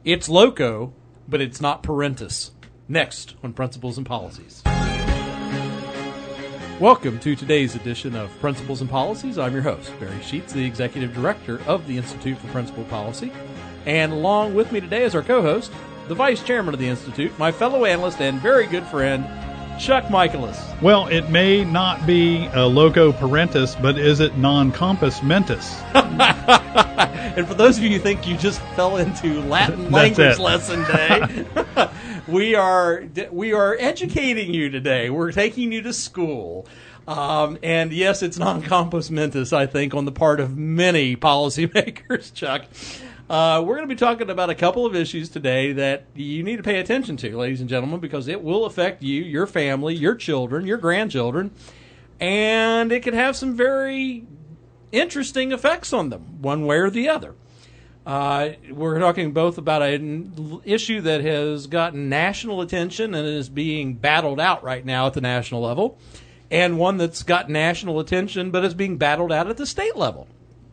It's loco, but it's not parentis. Next on Principles and Policies. Welcome to today's edition of Principles and Policies. I'm your host, Barry Sheets, the Executive Director of the Institute for Principal Policy. And along with me today is our co-host, the Vice Chairman of the Institute, my fellow analyst and very good friend, Chuck Michaelis. Well, it may not be a loco parentis, but is it non-compos mentis? And for those of you who think you just fell into Latin language lesson day, we are educating you today. We're taking you to school. And yes, it's non-compos mentis, I think, on the part of many policymakers, Chuck. We're going to be talking about a couple of issues today that you need to pay attention to, ladies and gentlemen, because it will affect you, your family, your children, your grandchildren, and it can have some very interesting effects on them, one way or the other. We're talking both about an issue that has gotten national attention and is being battled out right now at the national level, and one that's got national attention but is being battled out at the state level.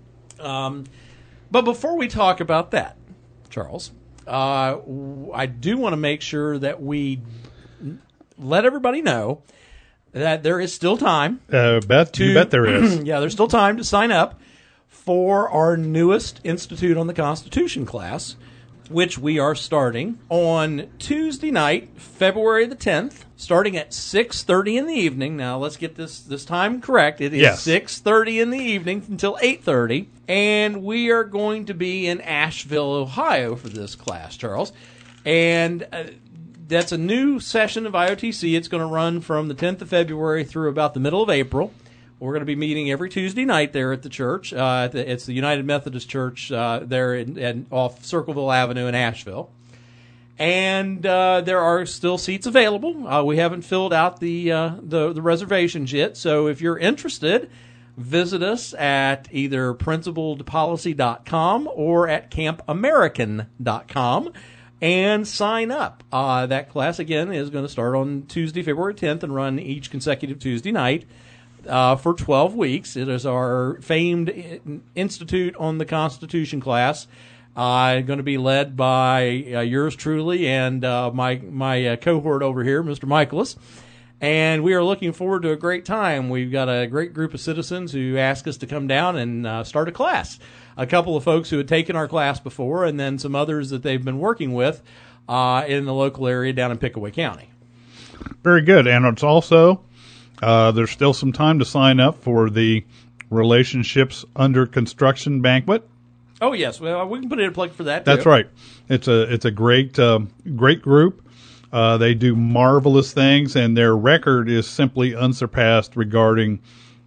But before we talk about that, Charles, I do want to make sure that we let everybody know that there is still time. You bet there is. Yeah, there's still time to sign up for our newest Institute on the Constitution class, which we are starting on Tuesday night, February the 10th, starting at 6:30 in the evening. Now, let's get this time correct. It is 6:30 in the evening until 8:30, and we are going to be in Asheville, Ohio for this class, Charles. And that's a new session of IOTC. It's going to run from the 10th of February through about the middle of April. We're going to be meeting every Tuesday night there at the church. It's the United Methodist Church there off Circleville Avenue in Asheville. And there are still seats available. We haven't filled out the reservations yet. So if you're interested, visit us at either principledpolicy.com or at campamerican.com and sign up. That class, again, is going to start on Tuesday, February 10th and run each consecutive Tuesday night. For 12 weeks. It is our famed Institute on the Constitution class, going to be led by yours truly and my cohort over here, Mr. Michaelis. And we are looking forward to a great time. We've got a great group of citizens who asked us to come down and start a class. A couple of folks who had taken our class before, and then some others that they've been working with in the local area down in Pickaway County. Very good. And it's also... there's still some time to sign up for the Relationships Under Construction banquet. Oh yes, well we can put in a plug for that. That's too. right. It's a great group. They do marvelous things, and their record is simply unsurpassed regarding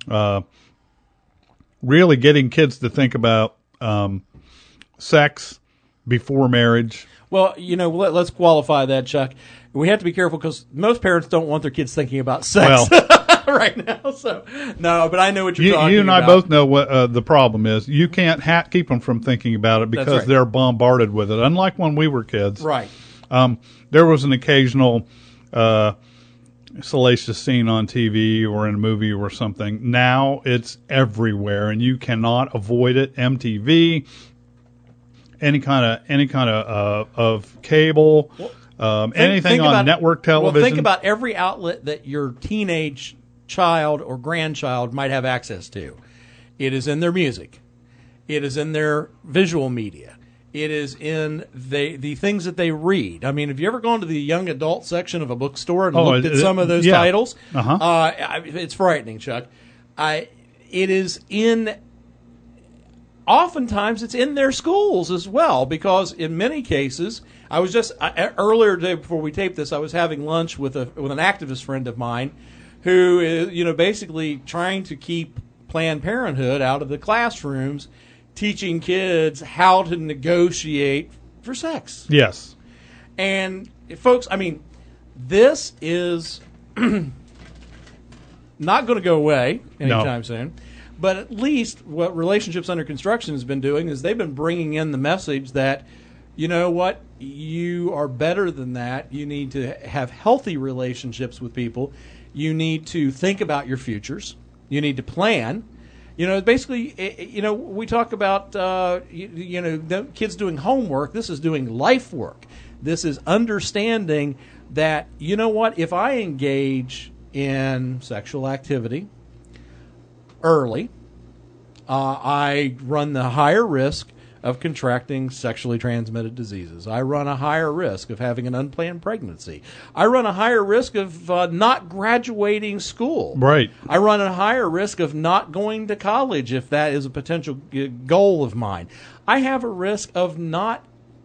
really getting kids to think about sex before marriage. Well, let's qualify that, Chuck. We have to be careful because most parents don't want their kids thinking about sex right now. So, no, but I know what you're talking about. You and I both know what the problem is. You can't keep them from thinking about it because they're bombarded with it, unlike when we were kids. Right. There was an occasional salacious scene on TV or in a movie or something. Now it's everywhere, and you cannot avoid it. MTV, any kind of cable. Anything on network television. Well, think about every outlet that your teenage child or grandchild might have access to. It is in their music. It is in their visual media. It is in the things that they read. I mean, have you ever gone to the young adult section of a bookstore and looked at some of those titles? It's frightening, Chuck. It is in... Oftentimes, it's in their schools as well, because in many cases, I was just earlier today before we taped this, I was having lunch with an activist friend of mine, who is basically trying to keep Planned Parenthood out of the classrooms, teaching kids how to negotiate for sex. Yes, and folks, I mean, this is not going to go away anytime soon. But at least what Relationships Under Construction has been doing is they've been bringing in the message that, you know what, you are better than that. You need to have healthy relationships with people. You need to think about your futures. You need to plan. Basically, we talk about, the kids doing homework. This is doing life work. This is understanding that, if I engage in sexual activity early, I run the higher risk of contracting sexually transmitted diseases. I run a higher risk of having an unplanned pregnancy. I run a higher risk of not graduating school. Right. I run a higher risk of not going to college if that is a potential goal of mine. I have a risk of not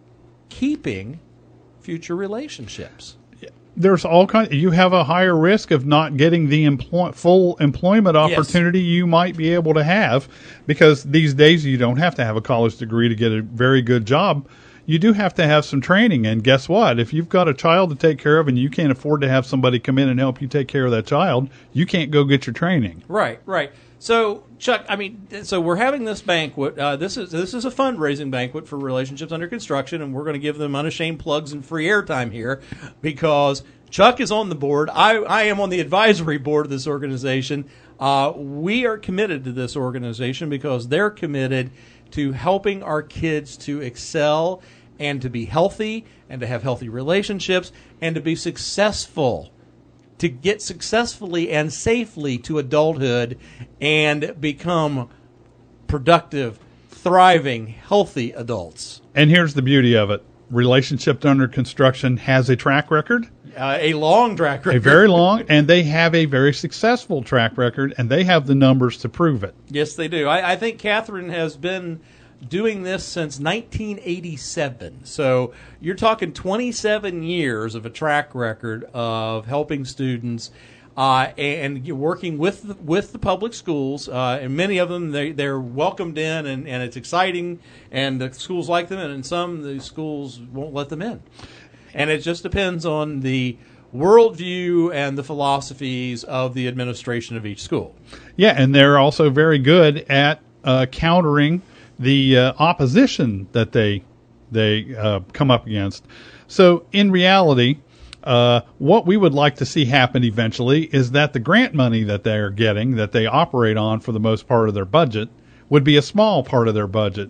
keeping future relationships. There's all kinds. You have a higher risk of not getting the full employment opportunity you might be able to have, because these days you don't have to have a college degree to get a very good job. You do have to have some training, and guess what? If you've got a child to take care of and you can't afford to have somebody come in and help you take care of that child, you can't go get your training. Right. So, Chuck, so we're having this banquet. This is a fundraising banquet for Relationships Under Construction, and we're going to give them unashamed plugs and free airtime here because Chuck is on the board. I am on the advisory board of this organization. We are committed to this organization because they're committed to helping our kids to excel and to be healthy and to have healthy relationships and to be successful, to get successfully and safely to adulthood and become productive, thriving, healthy adults. And here's the beauty of it. Relationships Under Construction has a track record. A long track record. A very long, and they have a very successful track record, and they have the numbers to prove it. Yes, they do. I think Catherine has been doing this since 1987. So you're talking 27 years of a track record of helping students and working with the public schools. And many of them, they're welcomed in, and it's exciting, and the schools like them, and in some, the schools won't let them in. And it just depends on the worldview and the philosophies of the administration of each school. Yeah, and they're also very good at countering the opposition that they come up against. So in reality, what we would like to see happen eventually is that the grant money that they're getting, that they operate on for the most part of their budget, would be a small part of their budget.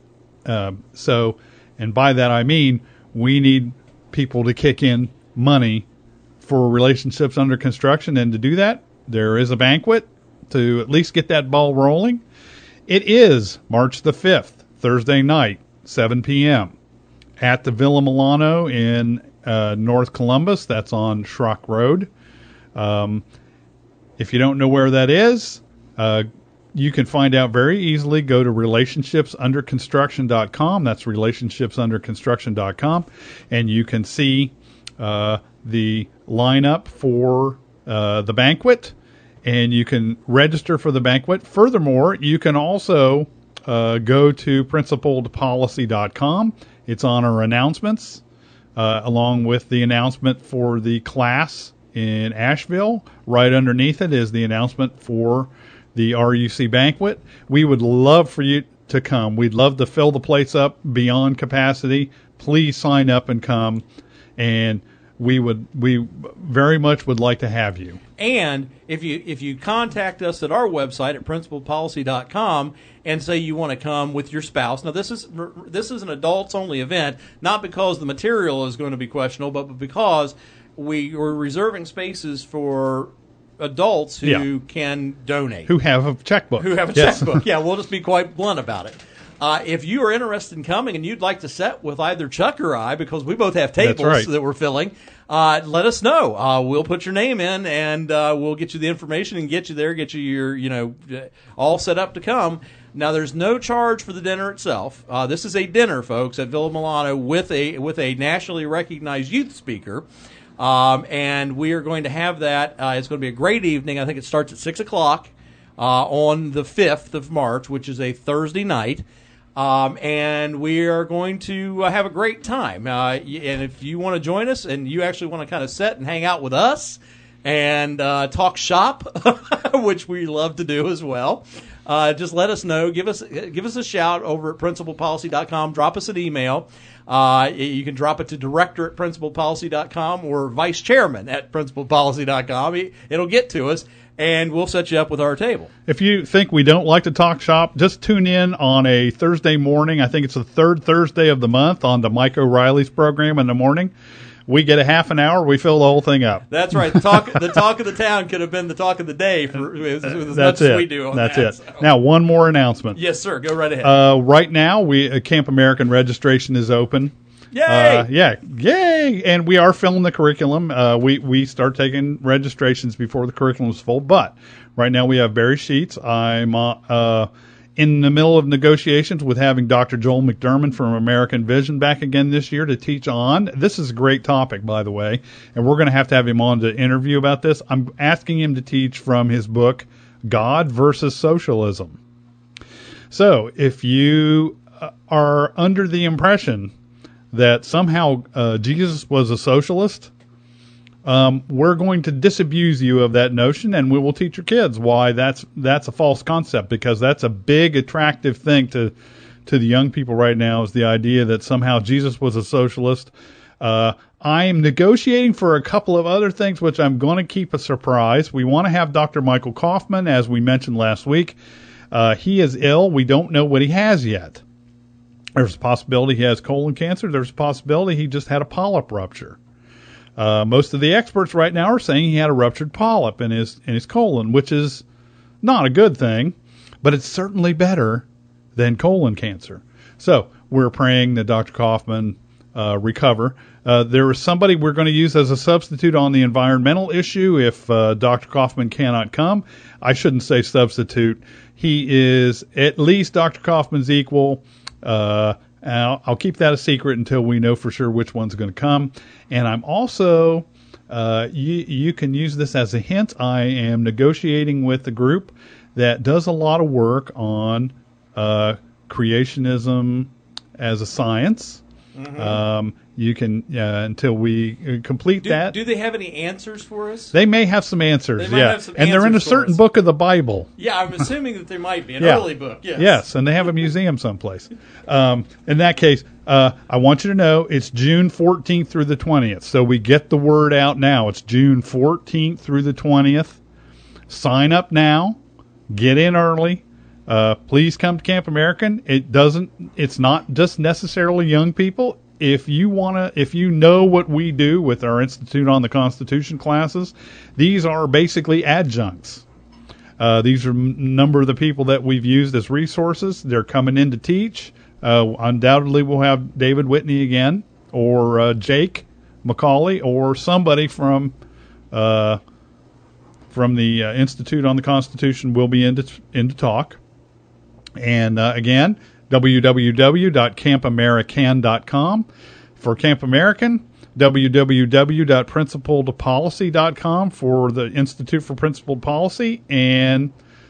And by that I mean we need people to kick in money for Relationships Under Construction, and to do that, there is a banquet to at least get that ball rolling. It is March the 5th, Thursday night, 7 p.m. at the Villa Milano in North Columbus. That's on Schrock Road. If you don't know where that is, you can find out very easily. Go to relationshipsunderconstruction.com. That's relationshipsunderconstruction.com. And you can see the lineup for the banquet, and you can register for the banquet. Furthermore, you can also go to principledpolicy.com. It's on our announcements, along with the announcement for the class in Asheville. Right underneath it is the announcement for the RUC banquet. We would love for you to come. We'd love to fill the place up beyond capacity. Please sign up and come, and we very much would like to have you. And if you contact us at our website at principledpolicy.com and say you want to come with your spouse. Now this is an adults only event, not because the material is going to be questionable, but because we are reserving spaces for adults who can donate, who have a checkbook. Yeah, we'll just be quite blunt about it. If you are interested in coming and you'd like to sit with either Chuck or I, because we both have tables that we're filling, let us know. We'll put your name in, and we'll get you the information and get you there, get you your, all set up to come. Now, there's no charge for the dinner itself. This is a dinner, folks, at Villa Milano with a nationally recognized youth speaker. And we are going to have that. It's going to be a great evening. I think it starts at 6 o'clock on the 5th of March, which is a Thursday night. And we are going to have a great time. And if you want to join us and you actually want to kind of sit and hang out with us and talk shop, which we love to do as well, just let us know. Give us a shout over at principledpolicy.com. Drop us an email. You can drop it to director at principledpolicy.com or vice chairman at principledpolicy.com. It'll get to us, and we'll set you up with our table. If you think we don't like to talk shop, just tune in on a Thursday morning. I think it's the third Thursday of the month on the Mike O'Reilly's program in the morning. We get a half an hour. We fill the whole thing up. That's right. The talk of the town could have been the talk of the day for as much as we do on That's that. it. So. Now, one more announcement. Yes, sir. Go right ahead. Right now, Camp American registration is open. Yay! Yay! And we are filling the curriculum. We start taking registrations before the curriculum is full. But right now, we have Barry Sheets. I'm in the middle of negotiations with having Dr. Joel McDermott from American Vision back again this year to teach on. This is a great topic, by the way, and we're going to have him on to interview about this. I'm asking him to teach from his book, God versus Socialism. So if you are under the impression that somehow Jesus was a socialist, we're going to disabuse you of that notion, and we will teach your kids why that's a false concept, because that's a big attractive thing to the young people right now, is the idea that somehow Jesus was a socialist. I am negotiating for a couple of other things, which I'm going to keep a surprise. We want to have Dr. Michael Kaufman, as we mentioned last week. He is ill. We don't know what he has yet. There's a possibility he has colon cancer. There's a possibility he just had a polyp rupture. Most of the experts right now are saying he had a ruptured polyp in his colon, which is not a good thing, but it's certainly better than colon cancer. So we're praying that Dr. Kaufman recover. There is somebody we're going to use as a substitute on the environmental issue if Dr. Kaufman cannot come. I shouldn't say substitute. He is at least Dr. Kaufman's equal. I'll keep that a secret until we know for sure which one's going to come. And I'm also, you can use this as a hint, I am negotiating with a group that does a lot of work on creationism as a science. Mm-hmm. You can, until we complete that. Do they have any answers for us? They may have some answers, Have some and they're in a certain book of the Bible. Yeah, I'm assuming that there might be an early book. Yes. Yes, and they have a museum someplace. In that case, I want you to know it's June 14th through the 20th. So we get the word out now. It's June 14th through the 20th. Sign up now. Get in early. Please come to Camp American. It's not just necessarily young people. If you know what we do with our Institute on the Constitution classes, these are basically adjuncts. These are a number of the people that we've used as resources. They're coming in to teach. Undoubtedly, we'll have David Whitney again, or Jake McCauley, or somebody from the Institute on the Constitution will be in to talk. And again, www.campamerican.com. For Camp American, www.principledpolicy.com for the Institute for Principled Policy, and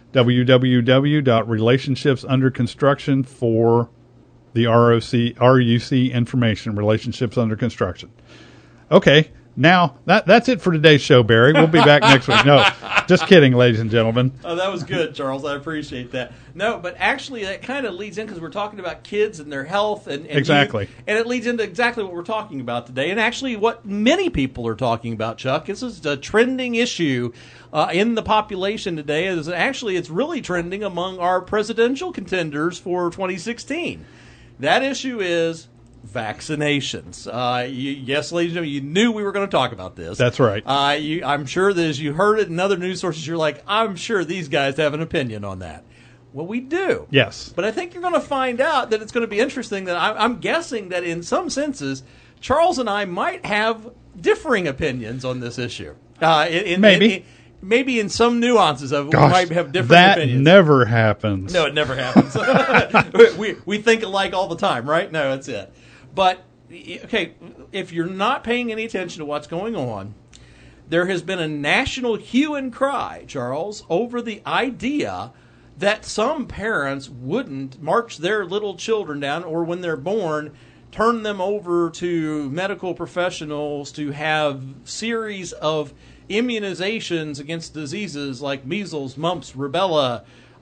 www.relationshipsunderconstruction for the RUC information, relationships under construction. Okay. Now, that's it for today's show, Barry. We'll be back next week. No, just kidding, ladies and gentlemen. Oh, that was good, Charles. I appreciate that. No, but actually that kind of leads in, because we're talking about kids and their health. And exactly. Youth, and it leads into exactly what we're talking about today, and actually what many people are talking about, Chuck. This is a trending issue in the population today. It's really trending among our presidential contenders for 2016. That issue is vaccinations. Yes, ladies and gentlemen, you knew we were going to talk about this. That's right. I'm sure that as you heard it in other news sources, you're like, I'm sure these guys have an opinion on that. Well, we do. Yes. But I think you're going to find out that it's going to be interesting that I'm guessing that in some senses, Charles and I might have differing opinions on this issue. Maybe in some nuances of we might have different opinions. That never happens. No, it never happens. we think alike all the time, right? No, that's it. But, okay, if you're not paying any attention to what's going on, there has been a national hue and cry, Charles, over the idea that some parents wouldn't march their little children down, or when they're born, turn them over to medical professionals to have series of immunizations against diseases like measles, mumps, rubella,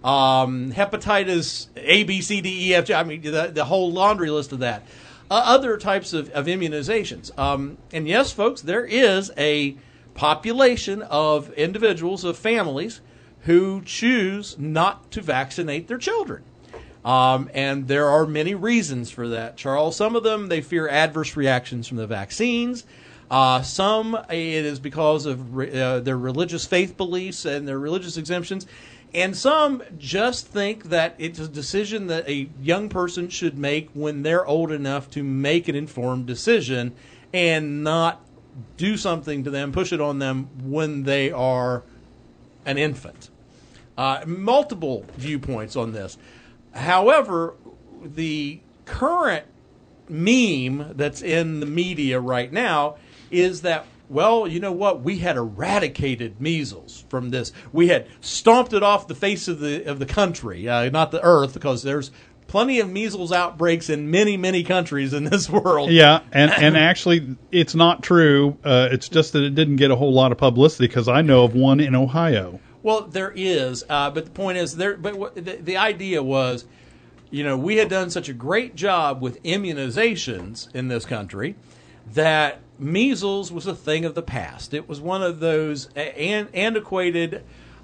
hepatitis A, B, C, D, E, F, G. I mean, the whole laundry list of that. Other types of immunizations. And yes, folks, there is a population of individuals, of families, who choose not to vaccinate their children. And there are many reasons for that, Charles. Some of them, they fear adverse reactions from the vaccines. Some, it is because of their religious faith beliefs and their religious exemptions. And some just think that it's a decision that a young person should make when they're old enough to make an informed decision and not do something to them, push it on them when they are an infant. Multiple viewpoints on this. However, the current meme that's in the media right now is that, well, you know what? We had eradicated measles from this. We had stomped it off the face of the country, not the earth, because there's plenty of measles outbreaks in many, many countries in this world. Yeah, and actually, it's not true. It's just that it didn't get a whole lot of publicity because I know of one in Ohio. Well, there is, but the point is, the idea was, we had done such a great job with immunizations in this country that measles was a thing of the past. It was one of those antiquated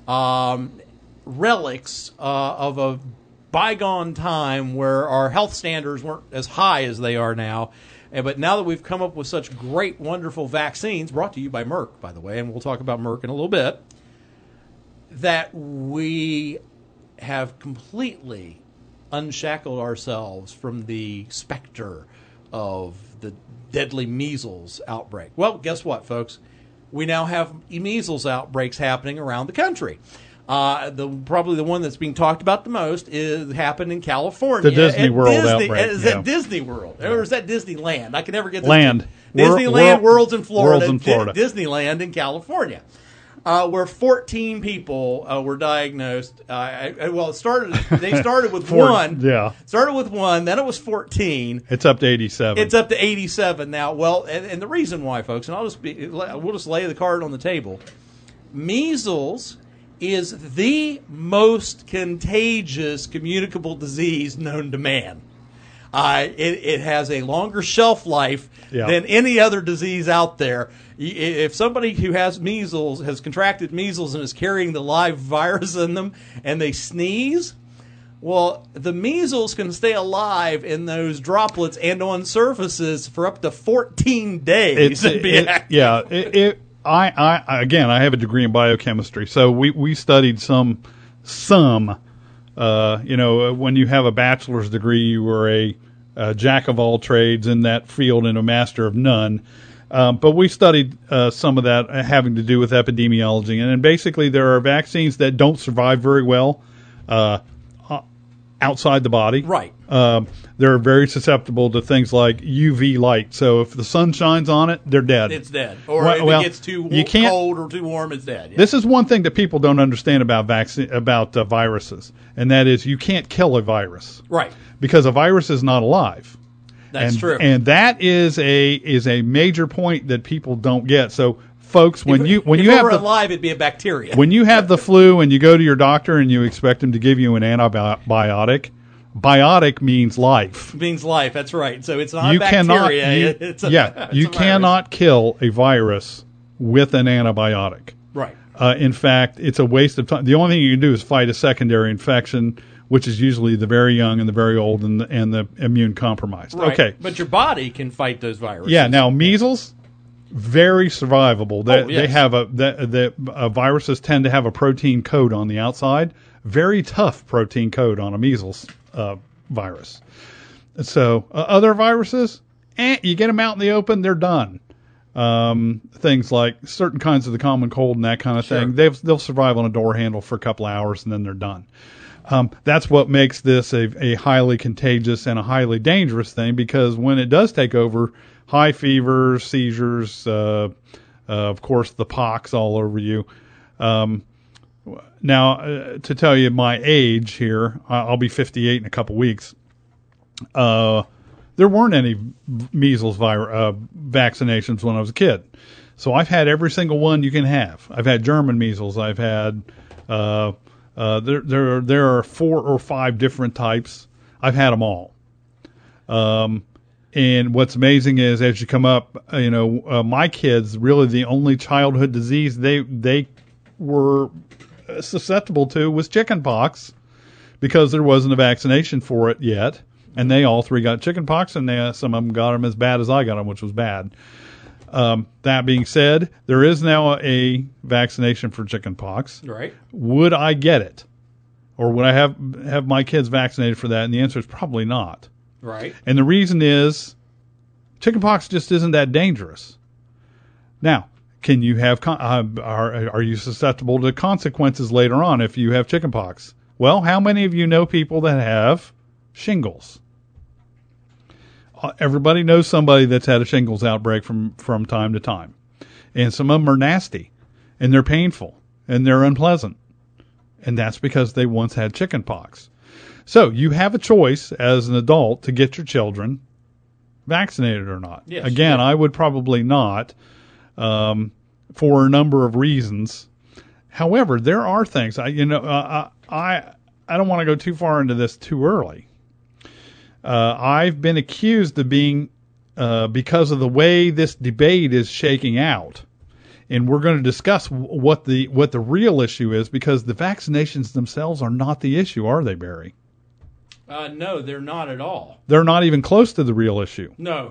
relics of a bygone time where our health standards weren't as high as they are now. But now that we've come up with such great, wonderful vaccines, brought to you by Merck, by the way, and we'll talk about Merck in a little bit, that we have completely unshackled ourselves from the specter of the deadly measles outbreak. Well, guess what, folks? We now have measles outbreaks happening around the country. Probably the one that's being talked about the most happened in California. The Disney World outbreak. Is that Disney World? Or is that Disneyland? I can never get this. Land. Disneyland, World's in Florida. World's in Florida. Disneyland in California. Where 14 people were diagnosed. They started with one. Yeah. Started with one, then it was 14. It's up to 87. It's up to 87 now. Well, and the reason why, folks, and we'll just lay the card on the table. Measles is the most contagious communicable disease known to man. It has a longer shelf life than any other disease out there. If somebody who has measles, has contracted measles and is carrying the live virus in them, and they sneeze, well, the measles can stay alive in those droplets and on surfaces for up to 14 days. I have a degree in biochemistry, so we studied some. When you have a bachelor's degree, you were a jack of all trades in that field and a master of none. But we studied some of that having to do with epidemiology. And basically there are vaccines that don't survive very well outside the body. Right. They're very susceptible to things like UV light. So if the sun shines on it, they're dead. It's dead. Or if it gets too cold or too warm, it's dead. Yeah. This is one thing that people don't understand about viruses, and that is you can't kill a virus. Right. Because a virus is not alive. That's true. And that is a major point that people don't get. So folks, when you have alive, it'd be a bacteria. When you have the flu and you go to your doctor and you expect him to give you an antibiotic, biotic means life. Means life. That's right. So it's not a bacteria. You cannot kill a virus with an antibiotic. Right. In fact, it's a waste of time. The only thing you can do is fight a secondary infection, which is usually the very young and the very old and the immune compromised. Right. Okay. But your body can fight those viruses. Yeah. Now measles. Very survivable. They have viruses tend to have a protein coat on the outside. Very tough protein coat on a measles virus. So other viruses, you get them out in the open, they're done. Things like certain kinds of the common cold and that kind of thing, they'll survive on a door handle for a couple of hours and then they're done. That's what makes this a highly contagious and a highly dangerous thing, because when it does take over, high fever, seizures, of course, the pox all over you. Now, to tell you my age here, I'll be 58 in a couple weeks. There weren't any measles vaccinations when I was a kid. So I've had every single one you can have. I've had German measles. I've had There are 4 or 5 different types. I've had them all. And what's amazing is as you come up, my kids, really the only childhood disease they were susceptible to was chickenpox, because there wasn't a vaccination for it yet. And they all 3 got chickenpox, and some of them got them as bad as I got them, which was bad. That being said, there is now a vaccination for chickenpox. Right. Would I get it? Or would I have my kids vaccinated for that? And the answer is probably not. Right. And the reason is chickenpox just isn't that dangerous. Now, can you have are you susceptible to consequences later on if you have chickenpox? Well, how many of you know people that have shingles? Everybody knows somebody that's had a shingles outbreak from time to time. And some of them are nasty, and they're painful, and they're unpleasant. And that's because they once had chickenpox. So you have a choice as an adult to get your children vaccinated or not. Yes, Again, yeah. I would probably not, for a number of reasons. However, there are things I don't want to go too far into this too early. I've been accused of being, because of the way this debate is shaking out, and we're going to discuss what the real issue is, because the vaccinations themselves are not the issue, are they, Barry? No, they're not at all. They're not even close to the real issue. No.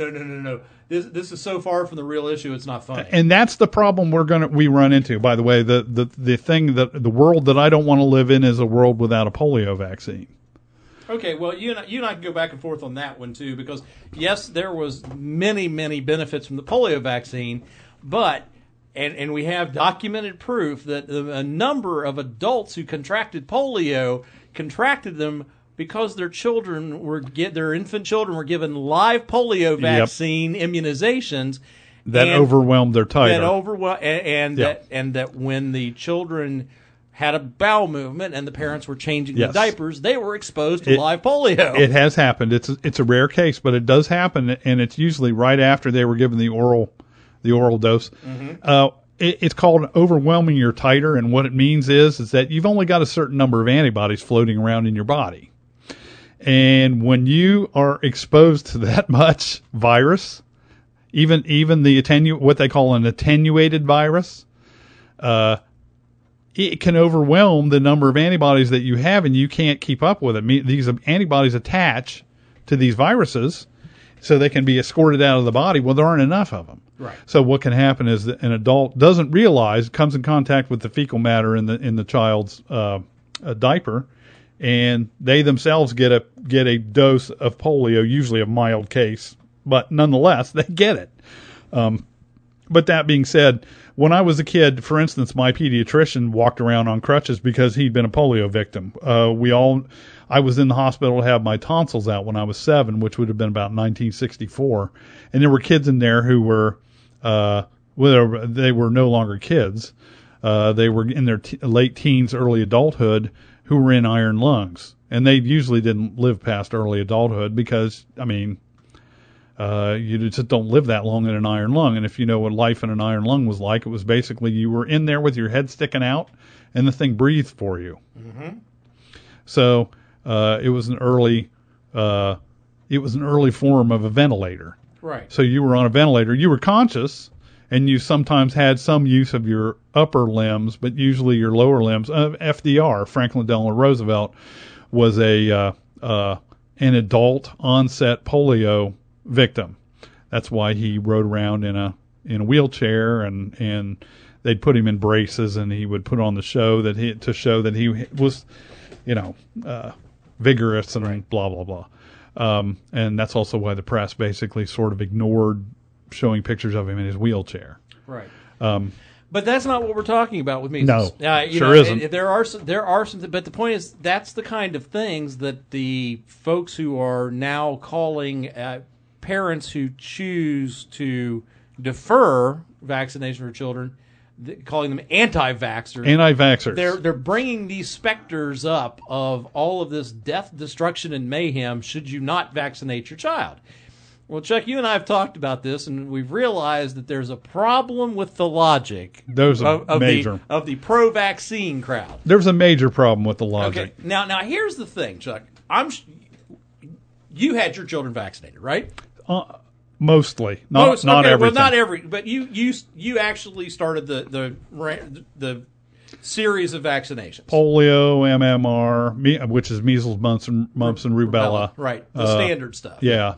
This is so far from the real issue, it's not funny. And that's the problem we run into. By the way, the thing that the world that I don't want to live in is a world without a polio vaccine. Okay, well, you and I can go back and forth on that one too, because yes, there was many benefits from the polio vaccine, but and we have documented proof that a number of adults who contracted polio contracted them because their infant children were given live polio vaccine immunizations that overwhelmed their titer. That when the children had a bowel movement and the parents were changing the diapers, they were exposed to live polio. It has happened. It's a rare case, but it does happen, and it's usually right after they were given the oral dose. Mm-hmm. It's called overwhelming your titer, and what it means is that you've only got a certain number of antibodies floating around in your body. And when you are exposed to that much virus, even the what they call an attenuated virus, it can overwhelm the number of antibodies that you have, and you can't keep up with it. These antibodies attach to these viruses so they can be escorted out of the body. Well, there aren't enough of them. Right. So what can happen is that an adult doesn't realize, comes in contact with the fecal matter in the child's diaper, and they themselves get a dose of polio, usually a mild case, but nonetheless they get it. But that being said, when I was a kid, for instance, my pediatrician walked around on crutches because he'd been a polio victim. I was in the hospital to have my tonsils out when I was 7, which would have been about 1964. And there were kids in there who were, they were no longer kids. They were in their late teens, early adulthood, who were in iron lungs. And they usually didn't live past early adulthood because, you just don't live that long in an iron lung. And if you know what life in an iron lung was like, it was basically you were in there with your head sticking out and the thing breathed for you. Mm-hmm. So it was an early form of a ventilator. Right. So you were on a ventilator. You were conscious, and you sometimes had some use of your upper limbs, but usually your lower limbs. FDR, Franklin Delano Roosevelt, was an adult onset polio victim. That's why he rode around in a wheelchair, and they'd put him in braces, and he would put on the show to show that he was, vigorous and blah blah blah. And that's also why the press basically sort of ignored showing pictures of him in his wheelchair. Right. But that's not what we're talking about with measles. No, isn't. There are some, but the point is that's the kind of things that the folks who are now calling parents who choose to defer vaccination for children, calling them anti-vaxxers. Anti-vaxxers. They're bringing these specters up of all of this death, destruction, and mayhem should you not vaccinate your child. Well, Chuck, you and I have talked about this, and we've realized that there's a problem with the logic There's a of major. the pro-vaccine crowd. There's a major problem with the logic. Okay, now here's the thing, Chuck. You had your children vaccinated, right? Mostly, not everything. Well, not every, but you actually started the series of vaccinations. Polio, MMR, which is measles, mumps, and rubella. Right, the standard stuff. Yeah.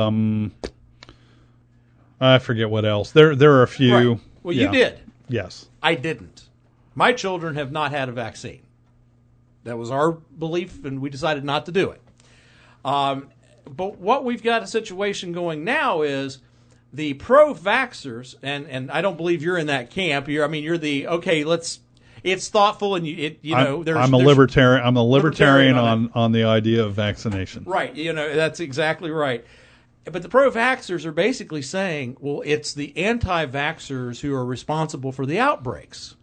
I forget what else. There are a few. Right. Well, yeah. you did. Yes. I didn't. My children have not had a vaccine. That was our belief, and we decided not to do it. But what we've got a situation going now is the pro-vaxxers, and I don't believe you're in that camp. You're the okay. It's thoughtful, and I'm a libertarian. I'm a libertarian on the idea of vaccination. Right. That's exactly right. But the pro-vaxxers are basically saying, well, it's the anti-vaxxers who are responsible for the outbreaks.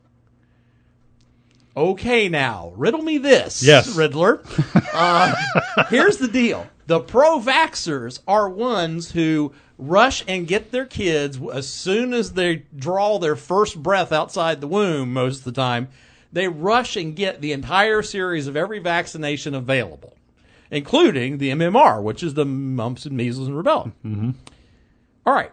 Okay, now, riddle me this, yes. Riddler. Here's the deal. The pro-vaxxers are ones who rush and get their kids as soon as they draw their first breath outside the womb, most of the time. They rush and get the entire series of every vaccination available, including the MMR, which is the mumps and measles and rubella. Mm-hmm. All right.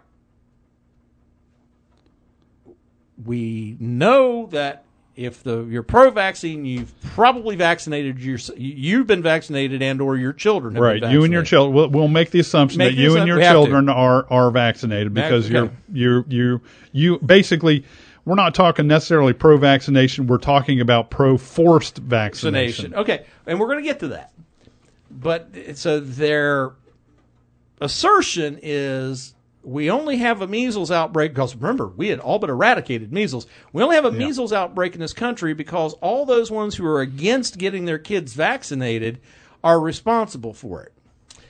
We know that if you're pro-vaccine, you've probably vaccinated you've been vaccinated and or your children have been vaccinated. You and your children. We'll make the assumption that you and your children are vaccinated because you basically. We're not talking necessarily pro-vaccination. We're talking about pro-forced vaccination. Okay, and we're going to get to that. But so their assertion is we only have a measles outbreak because, remember, we had all but eradicated measles. We only have a measles outbreak in this country because all those ones who are against getting their kids vaccinated are responsible for it.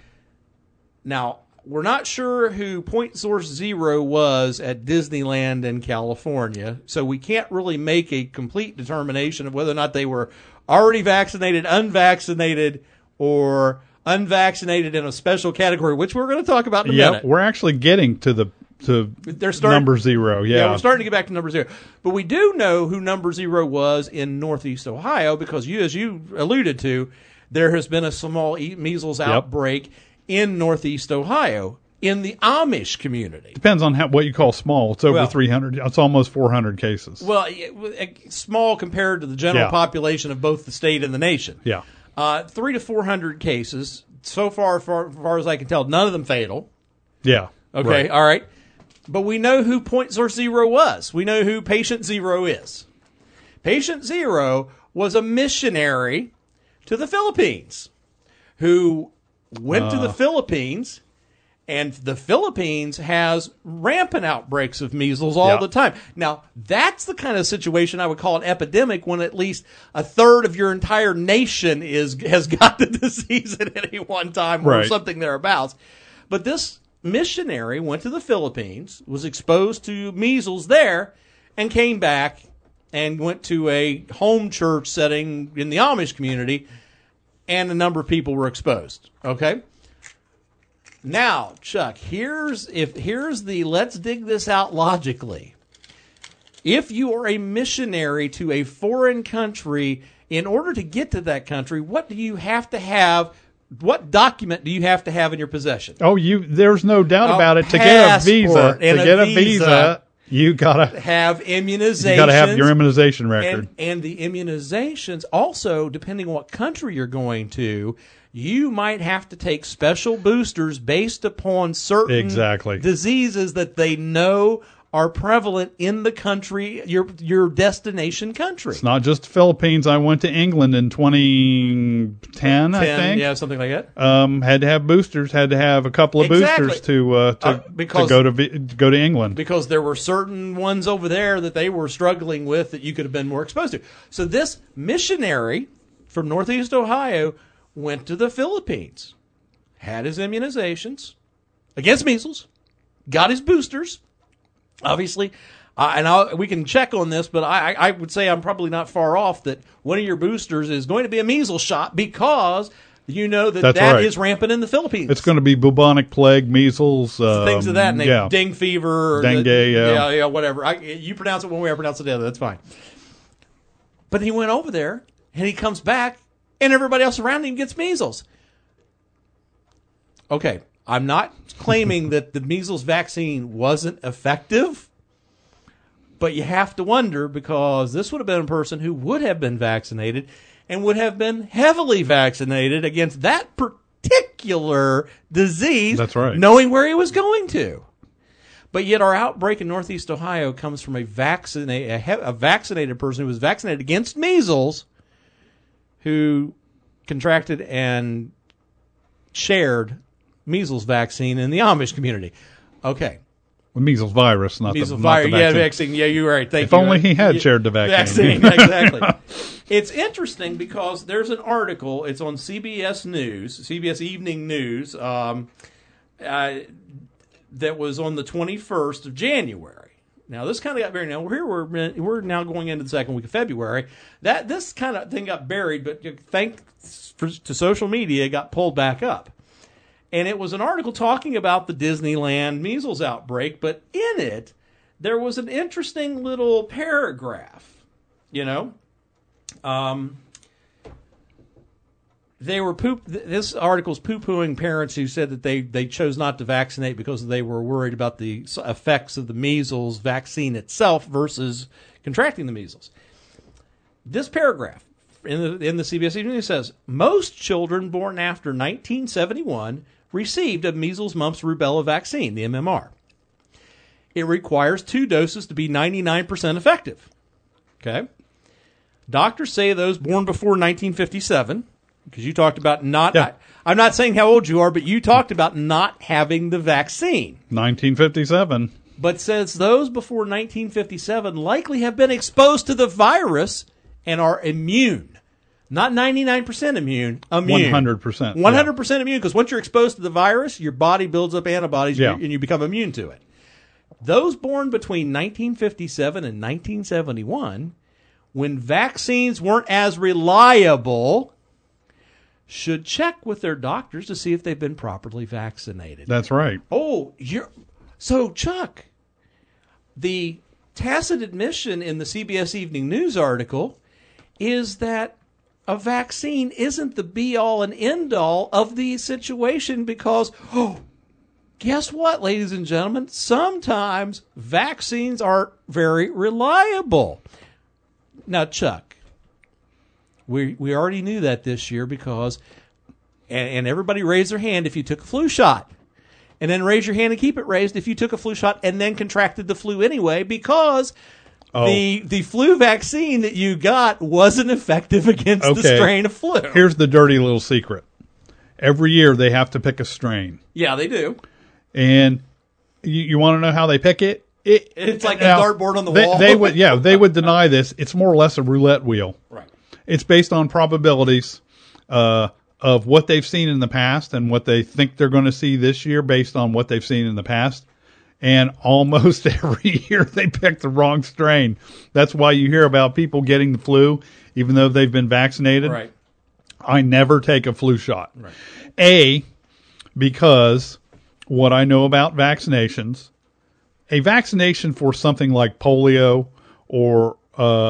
Now, we're not sure who Point Source Zero was at Disneyland in California, so we can't really make a complete determination of whether or not they were already vaccinated, unvaccinated, or unvaccinated in a special category, which we're going to talk about in a minute. We're actually getting to number zero. Yeah, we're starting to get back to number zero. But we do know who number zero was in Northeast Ohio because, as you alluded to, there has been a small measles outbreak in Northeast Ohio in the Amish community. Depends on what you call small. It's over 300. It's almost 400 cases. Well, small compared to the general population of both the state and the nation. Yeah. 300 to 400 cases. So far as I can tell, none of them fatal. Yeah. Okay. Right. All right. But we know who Point Source Zero was. We know who Patient Zero is. Patient Zero was a missionary to the Philippines who went to the Philippines, and the Philippines has rampant outbreaks of measles all the time. Now, that's the kind of situation I would call an epidemic when at least a third of your entire nation has got the disease at any one time or something thereabouts. But this missionary went to the Philippines, was exposed to measles there, and came back and went to a home church setting in the Amish community, and a number of people were exposed. Okay? Now, Chuck, here's the let's dig this out logically. If you are a missionary to a foreign country, in order to get to that country, what do you have to have? What document do you have to have in your possession? Oh, there's no doubt about it. To get a visa, you gotta have immunizations. You gotta have your immunization record. And the immunizations also, depending on what country you're going to, you might have to take special boosters based upon certain diseases that they know are prevalent in the country, your destination country. It's not just the Philippines. I went to England in 2010, I think. Yeah, something like that. Had to have boosters. Had to have a couple of boosters to go to England, because there were certain ones over there that they were struggling with that you could have been more exposed to. So this missionary from Northeast Ohio went to the Philippines, had his immunizations against measles, got his boosters. Obviously, we can check on this, but I would say I'm probably not far off that one of your boosters is going to be a measles shot because you know that That's that right. is rampant in the Philippines. It's going to be bubonic plague, measles, things of that nature. yeah. Dengue fever. Or Dengue, yeah, whatever. You pronounce it one way, I pronounce it the other. That's fine. But he went over there, and he comes back, and everybody else around him gets measles. Okay, I'm not claiming that the measles vaccine wasn't effective, but you have to wonder, because this would have been a person who would have been vaccinated and would have been heavily vaccinated against that particular disease. That's right. Knowing where he was going to. But yet our outbreak in Northeast Ohio comes from a vaccinated person who was vaccinated against measles, who contracted and shared measles vaccine in the Amish community. Okay. Measles virus, not Measles the virus. not the Yeah, vaccine. vaccine. Yeah, you're right. Thank If you. only he had shared the vaccine. Exactly. It's interesting because there's an article. It's on CBS News, CBS Evening News, that was on the 21st of January. Now, this kind of got buried. Now, here we're now going into the second week of February. This kind of thing got buried, but thanks to social media, it got pulled back up. And it was an article talking about the Disneyland measles outbreak, but in it, there was an interesting little paragraph, This article's poo-pooing parents who said that they chose not to vaccinate because they were worried about the effects of the measles vaccine itself versus contracting the measles. This paragraph in the CBS Evening News says, most children born after 1971 received a measles, mumps, rubella vaccine, the MMR. It requires 2 doses to be 99% effective. Okay? Doctors say those born before 1957, because you talked about not... Yeah. I'm not saying how old you are, but you talked about not having the vaccine. 1957. But says those before 1957 likely have been exposed to the virus and are immune. Not 99% immune. 100%. 100% immune, because once you're exposed to the virus, your body builds up antibodies and you become immune to it. Those born between 1957 and 1971, when vaccines weren't as reliable, should check with their doctors to see if they've been properly vaccinated. That's right. So, Chuck, the tacit admission in the CBS Evening News article is that a vaccine isn't the be-all and end-all of the situation, because, guess what, ladies and gentlemen? Sometimes vaccines aren't very reliable. Now, Chuck, we already knew that this year because, and everybody raised their hand if you took a flu shot. And then raise your hand and keep it raised if you took a flu shot and then contracted the flu anyway, because the flu vaccine that you got wasn't effective against the strain of flu. Here's the dirty little secret. Every year they have to pick a strain. Yeah, they do. And you want to know how they pick it? It's like a dartboard on the wall. They would deny this. It's more or less a roulette wheel. Right. It's based on probabilities of what they've seen in the past and what they think they're going to see this year based on what they've seen in the past. And almost every year they pick the wrong strain. That's why you hear about people getting the flu, even though they've been vaccinated. Right. I never take a flu shot. Right. Because what I know about vaccinations, a vaccination for something like polio or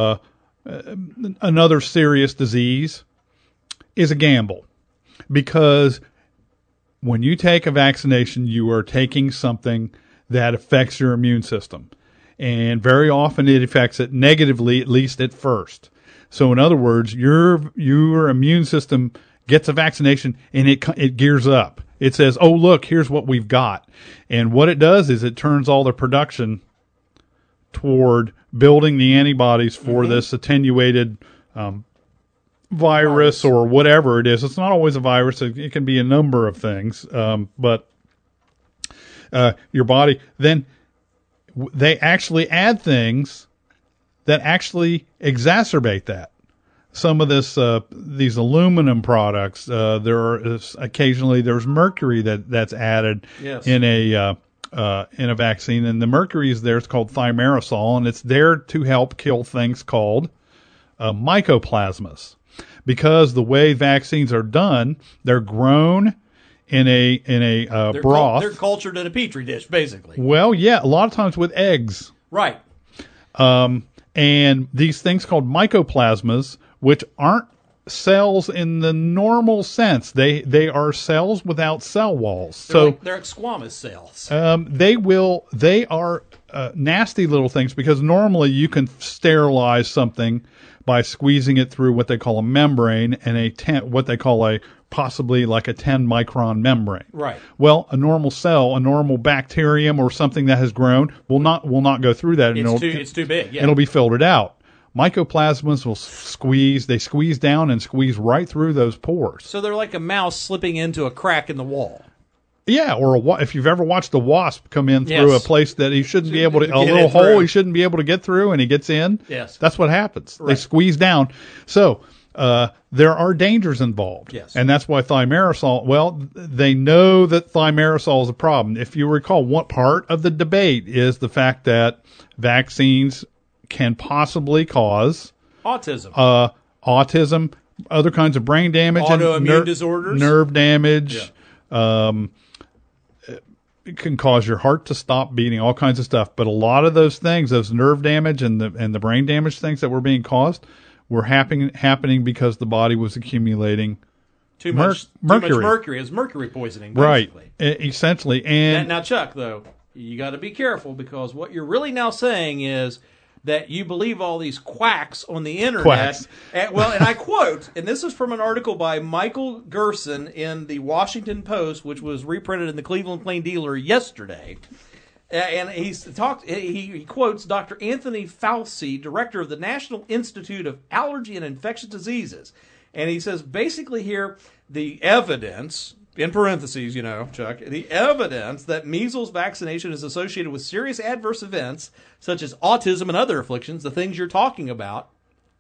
another serious disease is a gamble. Because when you take a vaccination, you are taking something that affects your immune system. And very often it affects it negatively, at least at first. So in other words, your immune system gets a vaccination and it gears up. It says, oh, look, here's what we've got. And what it does is it turns all the production toward building the antibodies for this attenuated virus or whatever it is. It's not always a virus. It can be a number of things. But your body, then they actually add things that actually exacerbate that. Some of these aluminum products, occasionally there's mercury that's added in a vaccine, and the mercury is there. It's called thimerosal, and it's there to help kill things called mycoplasmas. because the way vaccines are done, they're grown in a broth. They're cultured in a petri dish, basically. Well, yeah, a lot of times with eggs. Right. And these things called mycoplasmas, which aren't cells in the normal sense. They are cells without cell walls. They're like squamous cells. They are nasty little things, because normally you can sterilize something by squeezing it through what they call a membrane and what they call possibly like a 10 micron membrane. Right. Well, a normal cell, a normal bacterium or something that has grown will not go through that. It's too big. Yeah. It'll be filtered out. Mycoplasmas will squeeze down and squeeze right through those pores. So they're like a mouse slipping into a crack in the wall. Yeah, or if you've ever watched a wasp come in through a place that he shouldn't be able to, a little hole he shouldn't be able to get through, and he gets in. Yes. That's what happens. Right. They squeeze down. So there are dangers involved. Yes. And that's why thimerosal, they know that thimerosal is a problem. If you recall, one part of the debate is the fact that vaccines can possibly cause autism, other kinds of brain damage, autoimmune disorders, nerve damage. Yeah. It can cause your heart to stop beating, all kinds of stuff. But a lot of those things, those nerve damage and the brain damage things that were being caused, were happening because the body was accumulating too much mercury. It's mercury poisoning, basically. Right? Essentially. And now, Chuck, though, you got to be careful, because what you're really now saying is that you believe all these quacks on the internet. Quacks. And I quote, and this is from an article by Michael Gerson in the Washington Post, which was reprinted in the Cleveland Plain Dealer yesterday. And he quotes Dr. Anthony Fauci, director of the National Institute of Allergy and Infectious Diseases. And he says, basically here, the evidence, in parentheses, Chuck, the evidence that measles vaccination is associated with serious adverse events, such as autism and other afflictions, the things you're talking about,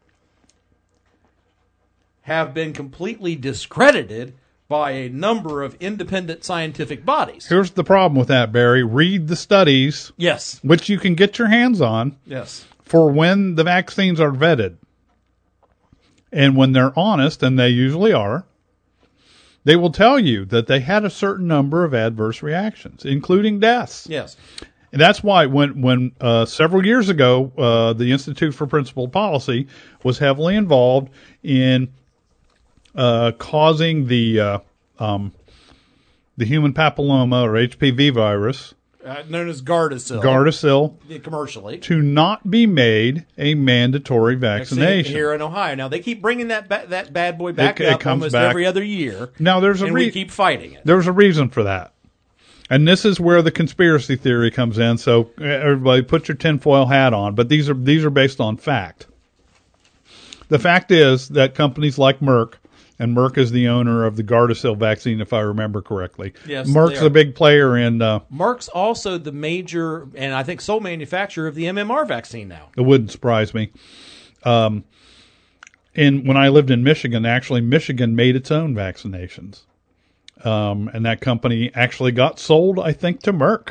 have been completely discredited by a number of independent scientific bodies. Here's the problem with that, Barry. Read the studies. Yes. Which you can get your hands on. Yes. For when the vaccines are vetted. And when they're honest, and they usually are, they will tell you that they had a certain number of adverse reactions, including deaths. Yes. And that's why when several years ago, the Institute for Principled Policy was heavily involved in causing the human papilloma or HPV virus, known as Gardasil, commercially, to not be made a mandatory vaccination here in Ohio. Now they keep bringing that bad boy back up almost every other year. Now we keep fighting it. There's a reason for that, and this is where the conspiracy theory comes in. So everybody, put your tinfoil hat on. But these are based on fact. The fact is that companies like Merck. And Merck is the owner of the Gardasil vaccine, if I remember correctly. Yes, Merck's a big player in... Merck's also the major, and I think sole manufacturer of the MMR vaccine now. It wouldn't surprise me. And when I lived in Michigan, actually, Michigan made its own vaccinations. And that company actually got sold, I think, to Merck.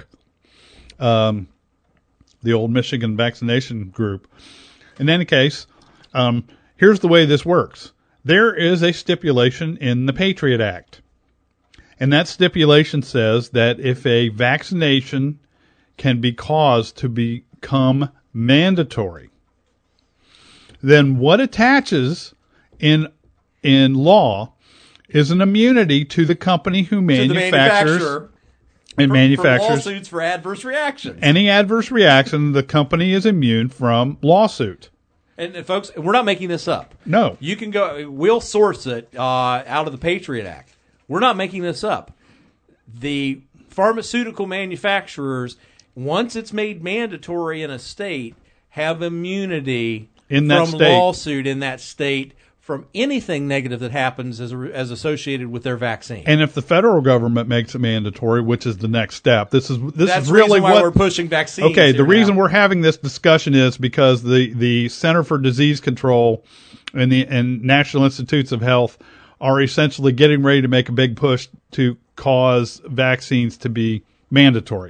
The old Michigan vaccination group. In any case, here's the way this works. There is a stipulation in the Patriot Act. And that stipulation says that if a vaccination can be caused to become mandatory, then what attaches in law is an immunity to the company who manufactures from lawsuits for adverse reactions. Any adverse reaction, the company is immune from lawsuit. And folks, we're not making this up. No. You can go, we'll source it out of the Patriot Act. We're not making this up. The pharmaceutical manufacturers, once it's made mandatory in a state, have immunity from lawsuit in that state from anything negative that happens as associated with their vaccine. And if the federal government makes it mandatory, which is the next step, this is That's really why we're pushing vaccines. Okay, the reason we're having this discussion is because the Center for Disease Control and National Institutes of Health are essentially getting ready to make a big push to cause vaccines to be mandatory.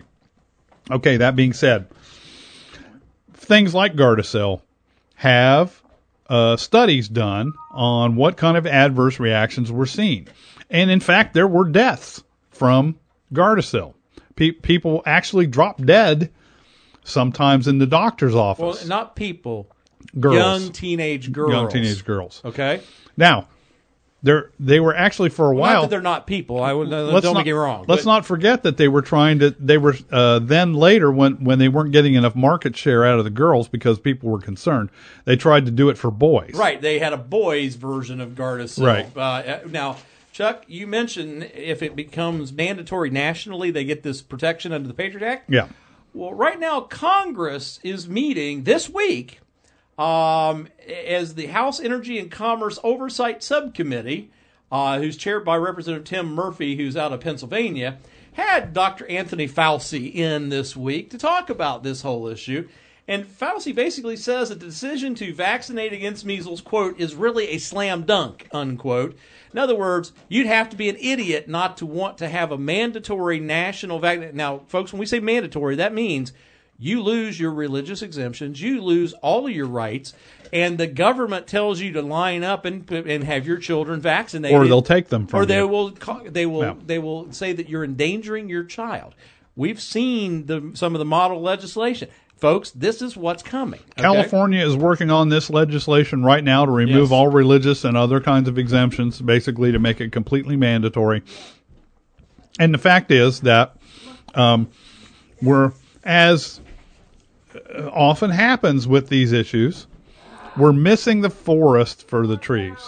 Okay, that being said, things like Gardasil have studies done on what kind of adverse reactions were seen. And in fact, there were deaths from Gardasil. People actually dropped dead sometimes in the doctor's office. Well, not people. Girls. Young teenage girls. Young teenage girls. Okay? Now, they were actually for a while. Not that they're not people. Don't get me wrong. Let's not forget that they were trying to. They were then later when they weren't getting enough market share out of the girls because people were concerned. They tried to do it for boys. Right. They had a boys' version of Gardasil. Right. Now, Chuck, you mentioned if it becomes mandatory nationally, they get this protection under the Patriot Act. Yeah. Well, right now Congress is meeting this week. As the House Energy and Commerce Oversight Subcommittee, who's chaired by Representative Tim Murphy, who's out of Pennsylvania, had Dr. Anthony Fauci in this week to talk about this whole issue. And Fauci basically says that the decision to vaccinate against measles, quote, is really a slam dunk, unquote. In other words, you'd have to be an idiot not to want to have a mandatory national vaccine. Now, folks, when we say mandatory, that means you lose your religious exemptions, you lose all of your rights, and the government tells you to line up and have your children vaccinated, or they'll take them from you. Yeah. They will say that you're endangering your child. We've seen some of the model legislation. Folks, this is what's coming. Okay? California is working on this legislation right now to remove all religious and other kinds of exemptions, basically to make it completely mandatory. And the fact is that we're, as often happens with these issues, we're missing the forest for the trees.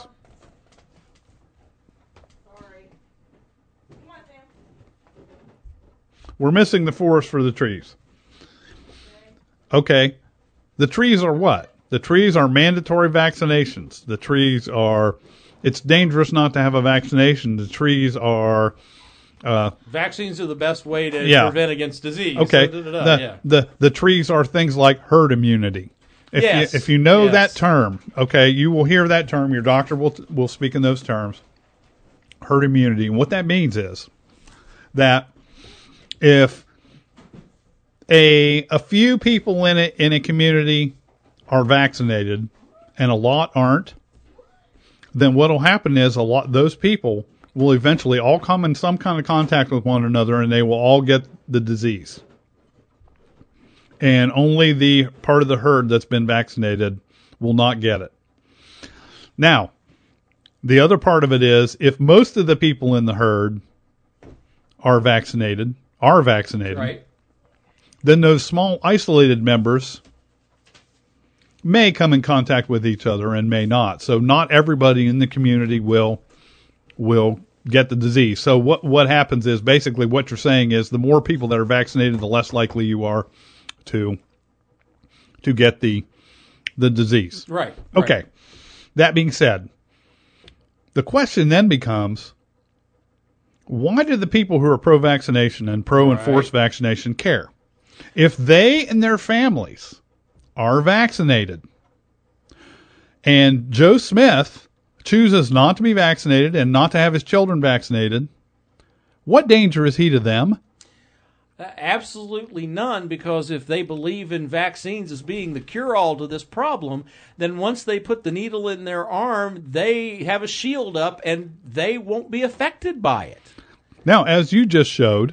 We're missing the forest for the trees. Okay, the trees are what? The trees are mandatory vaccinations. The trees are, it's dangerous not to have a vaccination. The trees are... vaccines are the best way to prevent against disease. Okay, the trees are things like herd immunity. If you know that term, okay, you will hear that term. Your doctor will speak in those terms. Herd immunity. And what that means is that if a few people in a community are vaccinated and a lot aren't, then what will happen is those people will eventually all come in some kind of contact with one another, and they will all get the disease. And only the part of the herd that's been vaccinated will not get it. Now, the other part of it is, if most of the people in the herd are vaccinated, right, then those small isolated members may come in contact with each other and may not. So not everybody in the community will get the disease. So what happens is, basically what you're saying is, the more people that are vaccinated, the less likely you are to get the disease. Right. Okay. That being said, the question then becomes, why do the people who are pro-vaccination and pro-enforced vaccination care? If they and their families are vaccinated and Joe Smith chooses not to be vaccinated and not to have his children vaccinated, what danger is he to them? Absolutely none, because if they believe in vaccines as being the cure-all to this problem, then once they put the needle in their arm, they have a shield up and they won't be affected by it. Now, as you just showed,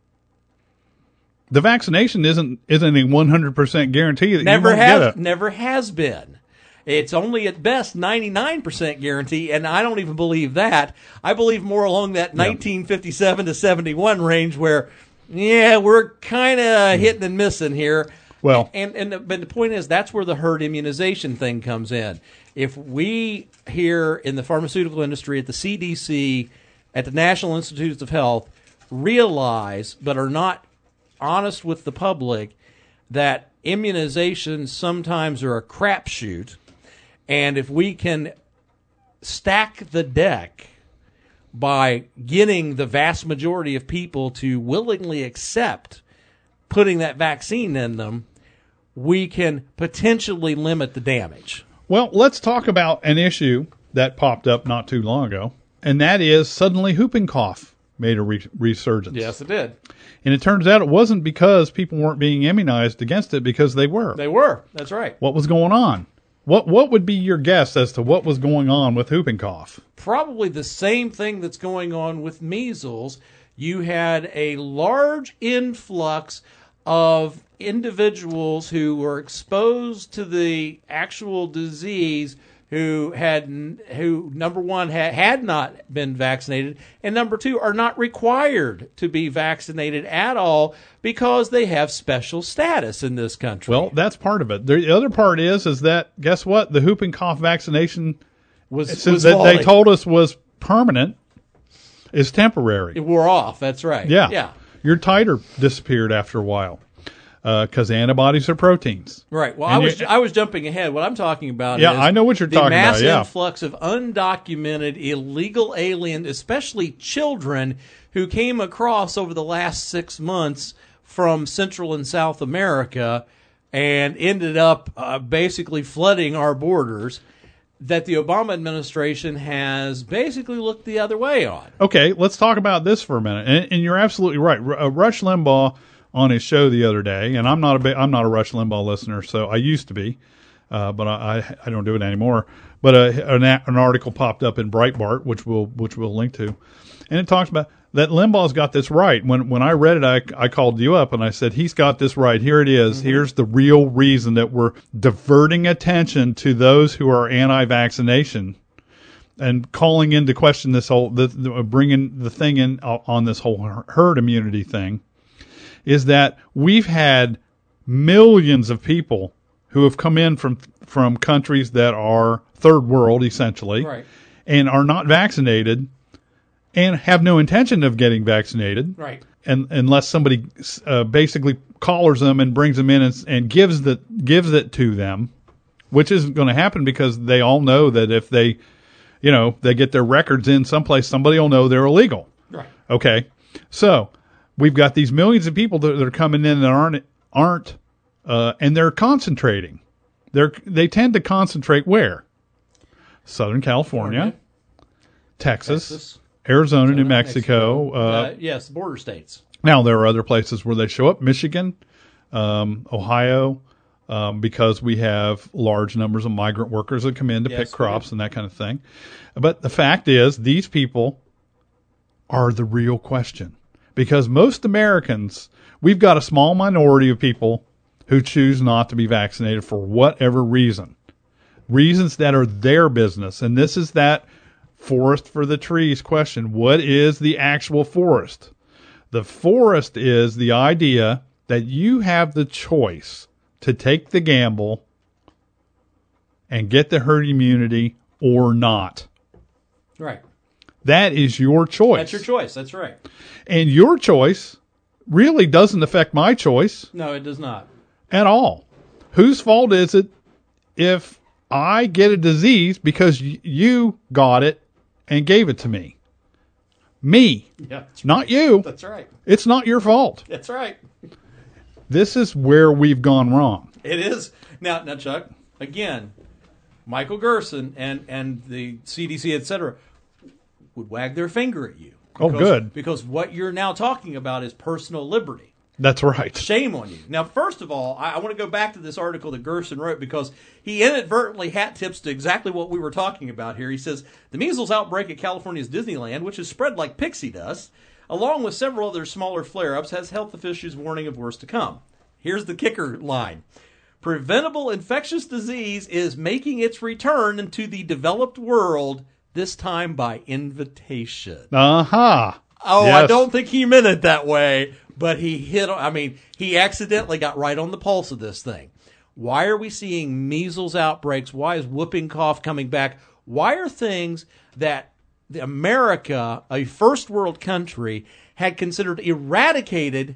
the vaccination isn't a 100% guarantee that you won't get it. Never has been. It's only at best 99% guarantee, and I don't even believe that. I believe more along that 1957 to 71 range where, we're kind of hitting and missing here. Well, but the point is, that's where the herd immunization thing comes in. If we here in the pharmaceutical industry, at the CDC, at the National Institutes of Health, realize but are not honest with the public that immunizations sometimes are a crapshoot, and if we can stack the deck by getting the vast majority of people to willingly accept putting that vaccine in them, we can potentially limit the damage. Well, let's talk about an issue that popped up not too long ago, and that is suddenly whooping cough made a resurgence. Yes, it did. And it turns out it wasn't because people weren't being immunized against it, because they were. They were. That's right. What was going on? What would be your guess as to what was going on with whooping cough? Probably the same thing that's going on with measles. You had a large influx of individuals who were exposed to the actual disease who number one had not been vaccinated, and number two are not required to be vaccinated at all because they have special status in this country. Well, that's part of it. The other part is that, guess what? The whooping cough vaccination was they told us was permanent is temporary. It wore off. That's right. Yeah. Your titer disappeared after a while. Because antibodies are proteins. Right. Well, I was jumping ahead. What I'm talking about is I know what you're talking about. The mass influx of undocumented illegal aliens, especially children, who came across over the last 6 months from Central and South America and ended up basically flooding our borders, that the Obama administration has basically looked the other way on. Okay, let's talk about this for a minute. And you're absolutely right. Rush Limbaugh on his show the other day, and I'm not a Rush Limbaugh listener, so I used to be, but I don't do it anymore. But an article popped up in Breitbart, which we'll link to, and it talks about that Limbaugh's got this right. When I read it, I called you up and I said, he's got this right. Here it is. Mm-hmm. Here's the real reason that we're diverting attention to those who are anti-vaccination and calling into question this whole, bringing the thing in on this whole herd immunity thing. Is that we've had millions of people who have come in from countries that are third world, essentially, right, and are not vaccinated and have no intention of getting vaccinated, right, and unless somebody basically collars them and brings them in and gives it to them, which isn't going to happen because they all know that if they get their records in someplace, somebody will know they're illegal. Right. Okay, so we've got these millions of people that are coming in that aren't, and they're concentrating. They tend to concentrate where? Southern California, Texas, Arizona, New Mexico. Yes, border states. Now there are other places where they show up. Michigan, Ohio, because we have large numbers of migrant workers that come in to pick crops and that kind of thing. But the fact is, these people are the real question. Because most Americans, we've got a small minority of people who choose not to be vaccinated for whatever reason. Reasons that are their business. And this is that forest for the trees question. What is the actual forest? The forest is the idea that you have the choice to take the gamble and get the herd immunity or not. Right. That is your choice. That's your choice. That's right. And your choice really doesn't affect my choice. No, it does not. At all. Whose fault is it if I get a disease because you got it and gave it to me? Me. Yeah, not you. That's right. It's not your fault. That's right. This is where we've gone wrong. It is. Now, Chuck, again, Michael Gerson and the CDC, et cetera, would wag their finger at you. Good. Because what you're now talking about is personal liberty. That's right. Shame on you. Now, first of all, I want to go back to this article that Gerson wrote because he inadvertently hat tips to exactly what we were talking about here. He says, the measles outbreak at California's Disneyland, which has spread like pixie dust, along with several other smaller flare-ups, has health officials warning of worse to come. Here's the kicker line. Preventable infectious disease is making its return into the developed world, this time by invitation. Uh-huh. Oh, yes. I don't think he meant it that way, but he accidentally got right on the pulse of this thing. Why are we seeing measles outbreaks? Why is whooping cough coming back? Why are things that America, a first world country, had considered eradicated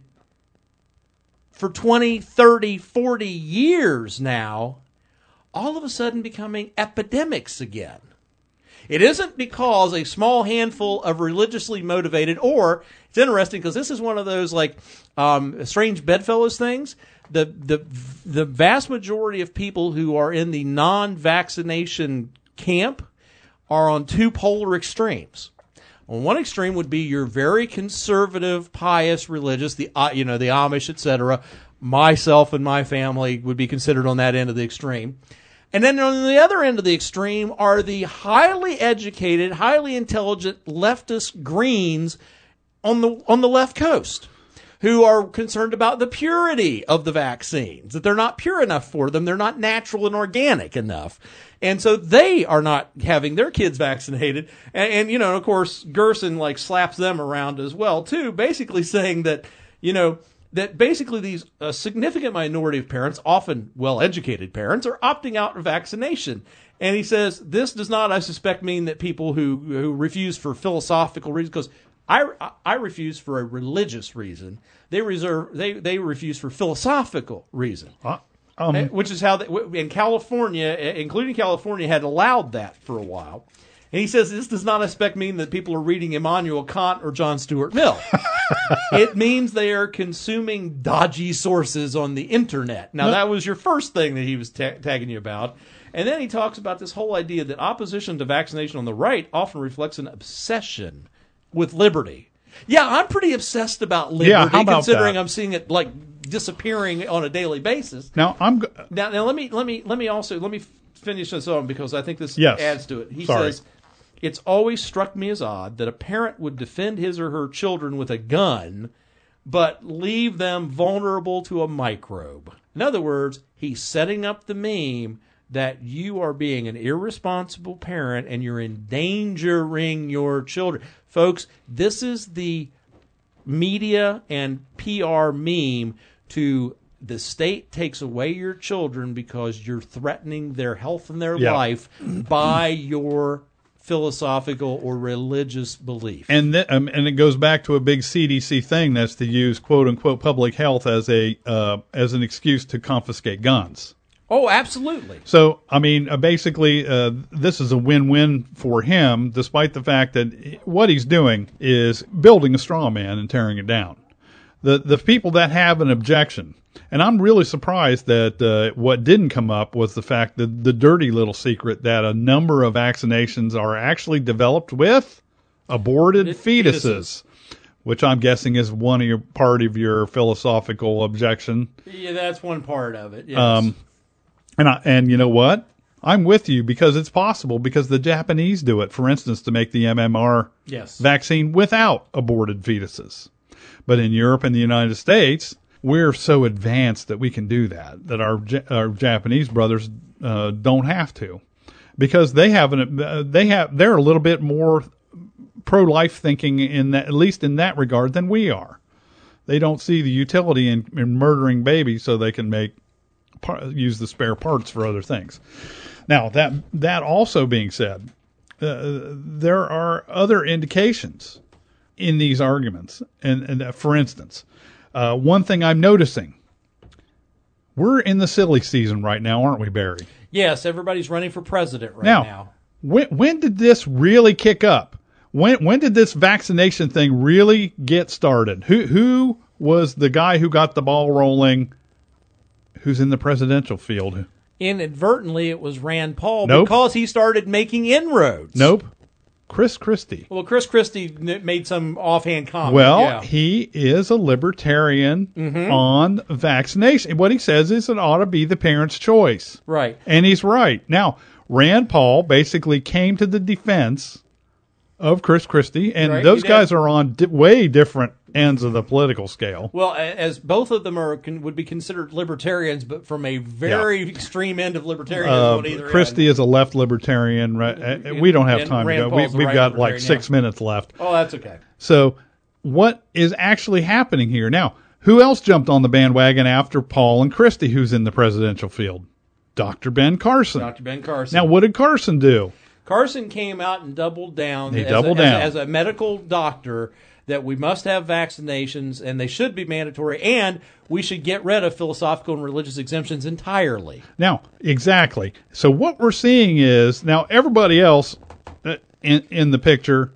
for 20, 30, 40 years now, all of a sudden becoming epidemics again? It isn't because a small handful of religiously motivated, or it's interesting because this is one of those like strange bedfellows things. The vast majority of people who are in the non-vaccination camp are on two polar extremes. On one extreme would be your very conservative, pious, religious, the Amish, etc. Myself and my family would be considered on that end of the extreme. And then on the other end of the extreme are the highly educated, highly intelligent leftist Greens on the left coast, who are concerned about the purity of the vaccines, that they're not pure enough for them, they're not natural and organic enough. And so they are not having their kids vaccinated. And of course, Gerson slaps them around as well, too, basically saying that, that basically these significant minority of parents, often well-educated parents, are opting out of vaccination. And he says, this does not, I suspect, mean that people who refuse for philosophical reasons, because I refuse for a religious reason. They refuse for philosophical reason, which is how in California, including California, had allowed that for a while. And he says this does not mean that people are reading Immanuel Kant or John Stuart Mill. It means they are consuming dodgy sources on the internet. Now, that was your first thing that he was tagging you about. And then he talks about this whole idea that opposition to vaccination on the right often reflects an obsession with liberty. Yeah, I'm pretty obsessed about liberty, considering I'm seeing it disappearing on a daily basis. Now let me finish this on, because I think this adds to it. He says, it's always struck me as odd that a parent would defend his or her children with a gun, but leave them vulnerable to a microbe. In other words, he's setting up the meme that you are being an irresponsible parent and you're endangering your children. Folks, this is the media and PR meme to the state takes away your children because you're threatening their health and their life by your philosophical or religious belief. And it goes back to a big CDC thing, that's to use quote unquote public health as an excuse to confiscate guns. Oh, absolutely. So, basically, this is a win-win for him, despite the fact that what he's doing is building a straw man and tearing it down. The people that have an objection, and I'm really surprised that what didn't come up was the fact that the dirty little secret that a number of vaccinations are actually developed with aborted fetuses. Which I'm guessing is part of your philosophical objection. Yeah, that's one part of it. Yes. And you know what? I'm with you, because it's possible, because the Japanese do it, for instance, to make the MMR vaccine without aborted fetuses. But in Europe and the United States, we're so advanced that we can do that our Japanese brothers don't have to, because they're a little bit more pro-life thinking in that, at least in that regard, than we are. They don't see the utility in murdering babies so they can use the spare parts for other things. Now, that also being said, there are other indications in these arguments. And for instance, one thing I'm noticing, we're in the silly season right now, aren't we, Barry? Yes, everybody's running for president now. When did this really kick up? When did this vaccination thing really get started? Who was the guy who got the ball rolling, who's in the presidential field? Inadvertently, it was Rand Paul, Nope. because he started making inroads. Nope. Chris Christie. Well, Chris Christie made some offhand comment. Well, he is a libertarian on vaccination. What he says is it ought to be the parent's choice. Right. And he's right. Now, Rand Paul basically came to the defense of Chris Christie, and those guys are on way different ends of the political scale. Well, as both of them would be considered libertarians, but from a very extreme end of libertarianism on either Christie is a left libertarian. Right? We don't have time to go. We've got like 6 minutes left. Oh, that's okay. So what is actually happening here? Now, who else jumped on the bandwagon after Paul and Christie, who's in the presidential field? Dr. Ben Carson. Dr. Ben Carson. Now, what did Carson do? Carson came out and doubled down. As a medical doctor that we must have vaccinations and they should be mandatory, and we should get rid of philosophical and religious exemptions entirely. Now, exactly. So what we're seeing is now everybody else in the picture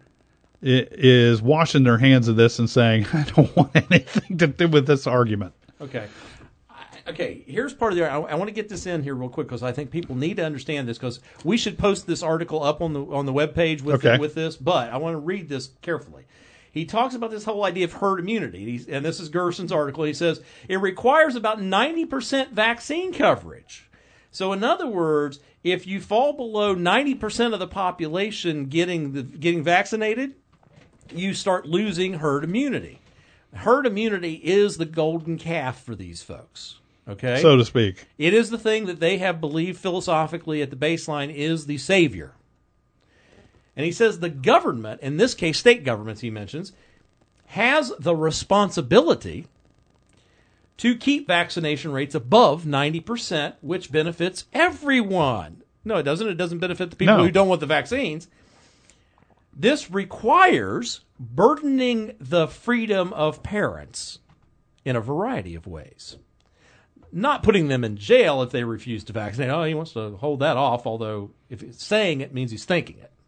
is washing their hands of this and saying, I don't want anything to do with this argument. Okay. Okay, here's part of the. I want to get this in here real quick because I think people need to understand this, because we should post this article up on the webpage with this. But I want to read this carefully. He talks about this whole idea of herd immunity, and this is Gerson's article. He says it requires about 90% vaccine coverage. So in other words, if you fall below 90% of the population getting vaccinated, you start losing herd immunity. Herd immunity is the golden calf for these folks. Okay? So to speak. It is the thing that they have believed philosophically at the baseline is the savior. And he says the government, in this case state governments he mentions, has the responsibility to keep vaccination rates above 90%, which benefits everyone. No, it doesn't. It doesn't benefit the people who don't want the vaccines. This requires burdening the freedom of parents in a variety of ways. Not putting them in jail if they refuse to vaccinate. Oh, he wants to hold that off, although if he's saying it means he's thinking it.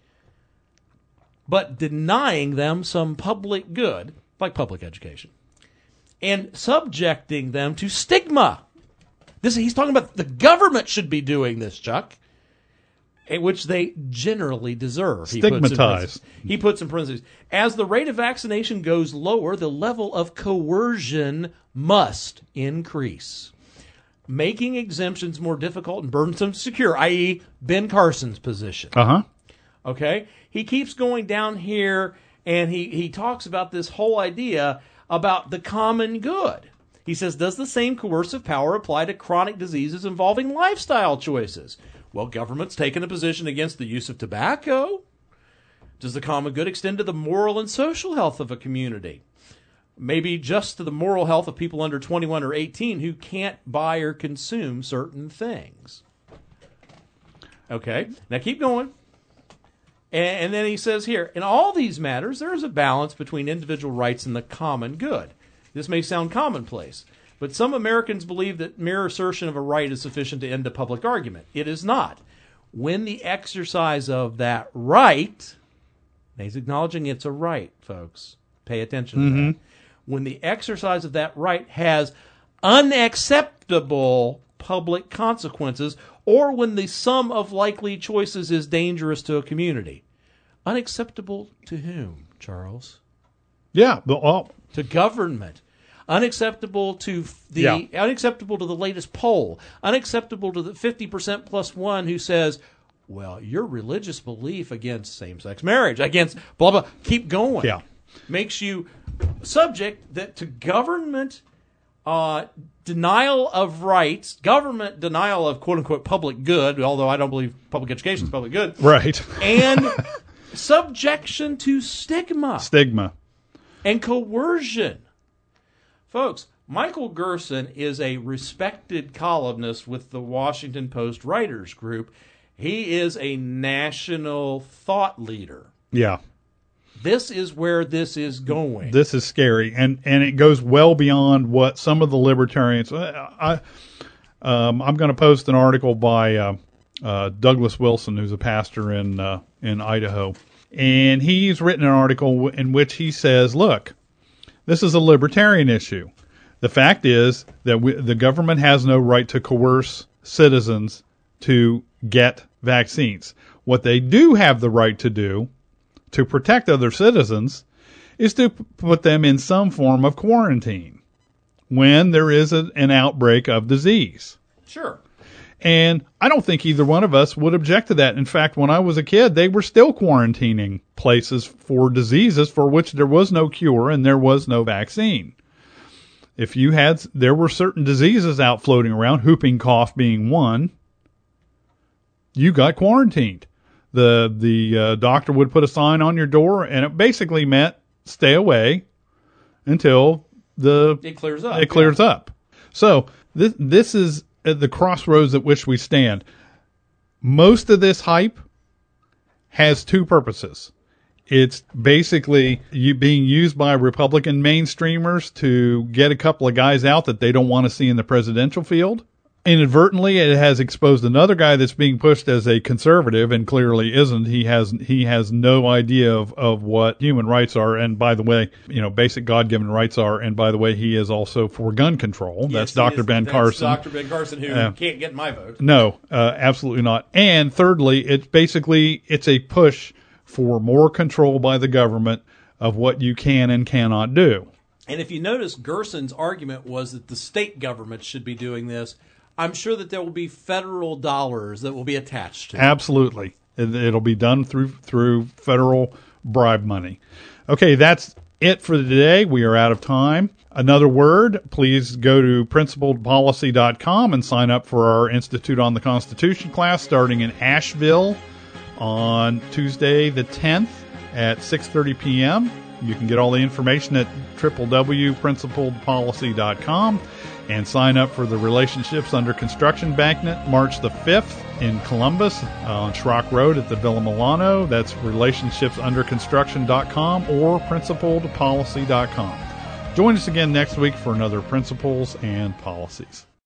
But denying them some public good, like public education, and subjecting them to stigma. He's talking about the government should be doing this, Chuck, which they generally deserve. Stigmatized. He puts in parentheses. As the rate of vaccination goes lower, the level of coercion must increase, making exemptions more difficult and burdensome to secure, i.e. Ben Carson's position. Okay? He keeps going down here, and he talks about this whole idea about the common good. He says, does the same coercive power apply to chronic diseases involving lifestyle choices? Well, government's taken a position against the use of tobacco. Does the common good extend to the moral and social health of a community? Maybe just to the moral health of people under 21 or 18 who can't buy or consume certain things. Okay, now keep going. And then he says here, in all these matters, there is a balance between individual rights and the common good. This may sound commonplace, but some Americans believe that mere assertion of a right is sufficient to end a public argument. It is not. When the exercise of that right, he's acknowledging it's a right, folks. Pay attention to that. When the exercise of that right has unacceptable public consequences, or when the sum of likely choices is dangerous to a community. Unacceptable to whom, Charles? Yeah, to government. Unacceptable to unacceptable to the latest poll. Unacceptable to the 50% plus one who says, well, your religious belief against same-sex marriage, against blah, blah, keep going. Yeah. Makes you subject to government denial of rights, government denial of quote-unquote public good, although I don't believe public education is public good. Right. And subjection to stigma. And coercion. Folks, Michael Gerson is a respected columnist with the Washington Post Writers Group. He is a national thought leader. Yeah. This is where this is going. This is scary, and it goes well beyond what some of the libertarians. I'm going to post an article by Douglas Wilson, who's a pastor in Idaho, and he's written an article in which he says, "Look, this is a libertarian issue. The fact is that the government has no right to coerce citizens to get vaccines. What they do have the right to do, to protect other citizens, is to put them in some form of quarantine when there is an outbreak of disease." Sure. And I don't think either one of us would object to that. In fact, when I was a kid, they were still quarantining places for diseases for which there was no cure and there was no vaccine. There were certain diseases out floating around, whooping cough being one, you got quarantined. The doctor would put a sign on your door, and it basically meant stay away until it clears up. So this is at the crossroads at which we stand. Most of this hype has two purposes. It's basically being used by Republican mainstreamers to get a couple of guys out that they don't want to see in the presidential field. Inadvertently, it has exposed another guy that's being pushed as a conservative and clearly isn't. He has no idea of what human rights are, and by the way, basic God-given rights are. And by the way, he is also for gun control. Yes, that's Dr. Ben Carson. Dr. Ben Carson, who can't get my vote. No, absolutely not. And thirdly, it's a push for more control by the government of what you can and cannot do. And if you notice, Gerson's argument was that the state government should be doing this. I'm sure that there will be federal dollars that will be attached to it. Absolutely. It'll be done through federal bribe money. Okay, that's it for today. We are out of time. Another word, please go to principledpolicy.com and sign up for our Institute on the Constitution class starting in Asheville on Tuesday the 10th at 6:30 p.m. You can get all the information at www.principledpolicy.com and sign up for the Relationships Under Construction Banknet March the 5th in Columbus on Schrock Road at the Villa Milano. That's relationshipsunderconstruction.com or principledpolicy.com. Join us again next week for another Principles and Policies.